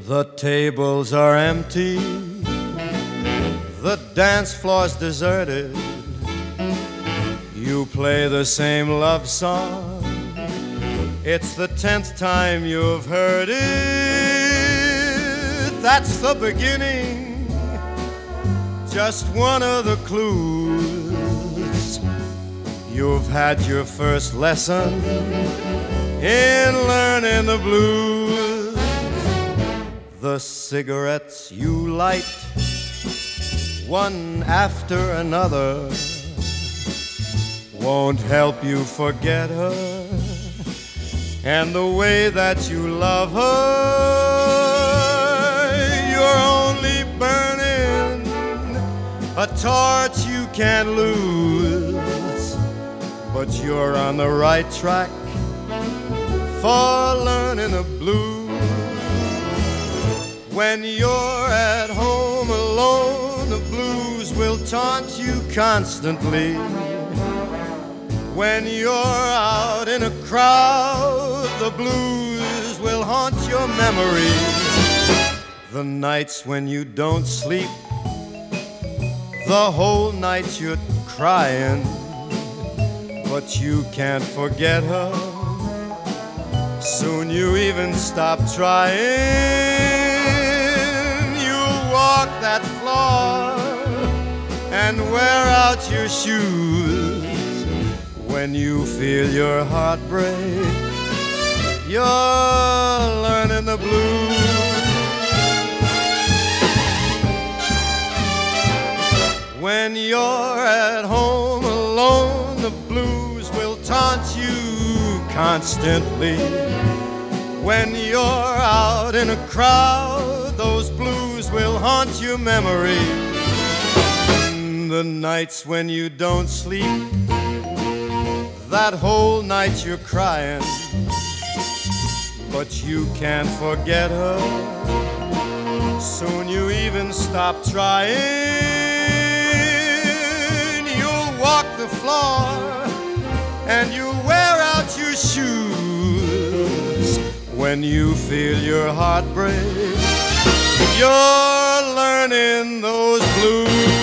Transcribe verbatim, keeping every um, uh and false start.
The tables are empty, the dance floor's deserted. You play the same love song, it's the tenth time you've heard it. That's the beginning, just one of the clues. You've had your first lesson in learning the blues. The cigarettes you light, one after another, won't help you forget her and the way that you love her. You're only burning a torch you can't lose, but you're on the right track for learning the blues. When you're at home alone, the blues will taunt you constantly. When you're out in a crowd, the blues will haunt your memory. The nights when you don't sleep, the whole night you're crying, but you can't forget her. Soon you even stop trying. You'll walk that floor and wear out your shoes. When you feel your heart break, you're learning the blues. When you're at home alone, the blues will taunt you constantly. When you're out in a crowd, those blues will haunt your memory. The nights when you don't sleep, that whole night you're crying, but you can't forget her. Soon you even stop trying. You'll walk the floor and you'll wear out your shoes. When you feel your heart break, you're learning those blues.